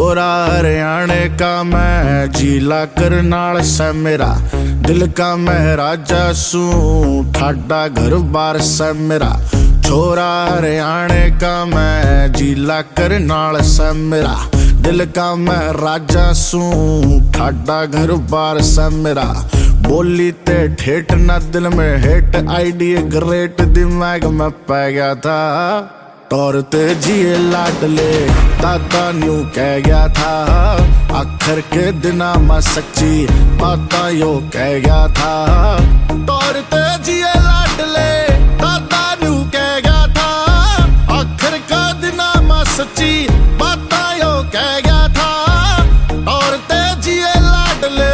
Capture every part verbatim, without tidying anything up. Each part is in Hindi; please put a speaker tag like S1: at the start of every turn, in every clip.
S1: छोरा हरियाणे का मैं, जिला करनाल से मेरा, दिल का मैं राजा सू, ठाडा घर बार से मेरा। छोरा हरियाणे का मैं, जिला करनाल से मेरा, दिल का मैं राजा सू, ठाडा घर बार से मेरा। बोली ते ठेठ ना दिल में हेट, आइडिया ग्रेट दिमाग में पै गया था। तौर ते जिए लाडले दादा न्यू कह गया था, आखिर के दिना में सच्ची बाता यो कह गया था। तौर ते जिए लाडले दादा न्यू कह गया था, आखिर का दिना में सच्ची बाता यो कह गया था। तौर ते जिए लाडले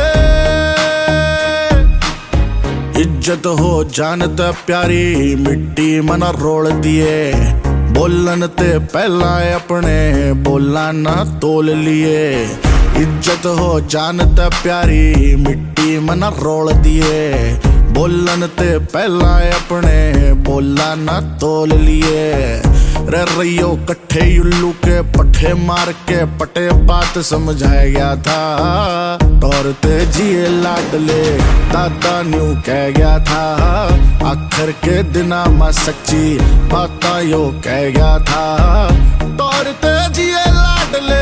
S1: इज्जत हो जानता प्यारी, मिट्टी मना रोल दिए। बोलन ते पहला अपने बोला ना तोल लिए। इज्जत हो जानता प्यारी, मिट्टी मना रोल दिए। बोलन ते पहला अपने बोला ना तोल लिए। रे रैयो कट्ठे उल्लू के पट्ठे मार के पटे बात समझाया गया था। तौर ते जिए लाडले दादा न्यू कह गया था, आखिर के दिना में सच्ची बाता यो कह गया था। तौर ते जिए लाडले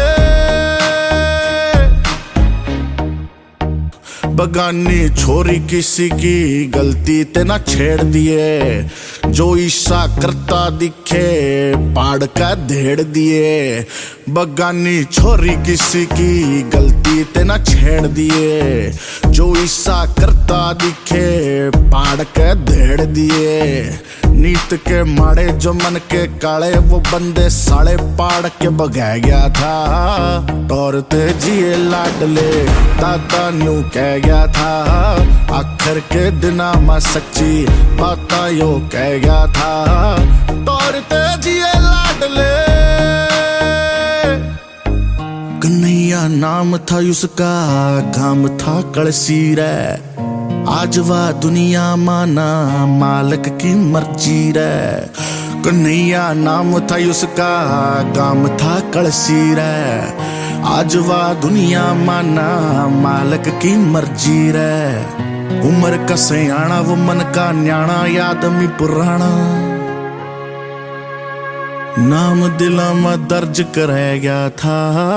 S1: बगानी छोरी किसी की गलती ते ना छेड़ दिए। जो ईसा करता दिखे पाड़ का धेड़ दिए। बगानी छोरी किसी की गलती ते ना छेड़ दिए। जो ईसा करता दिखे पाड़ के धेड़ दिए। नीत के माड़े जो मन के काले, वो बंदे साले पाड़ के बगा गया था। तौर ते जिए लाडले दादा न्यू कह गया था, आखिर के दिना में सच्ची बाता यो कह गया था। तौर ते जिए लाडले कन्हैया नाम था उसका, गाम था कलसी रे। आज वह दुनिया माना मालिक की मर्जी रे। कन्हैया नाम था उसका, गाम था कलसी रे। आज वह दुनिया माना मालिक की मर्जी रे। उम्र का सयाना वो मन का न्याणा, आदमी पुराना नाम दिला में दर्ज कर गया था।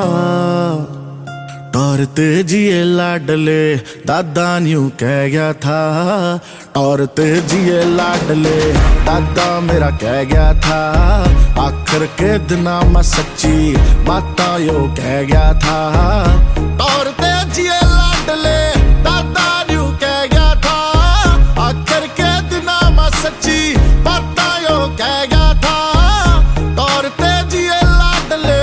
S1: तौर ते जिए लाडले दादा न्यू कह गया था। तौर ते जिए लाडले दादा मेरा कह गया था, आखिर के दिना में सच्ची बाता यो कह गया था। तौर ते जिए लाडले दादा न्यू कह गया था, आखिर के दिना में सच्ची बाता यो कह गया था। तौर ते जिए लाडले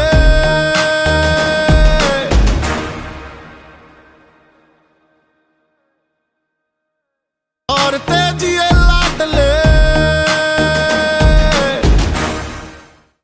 S1: और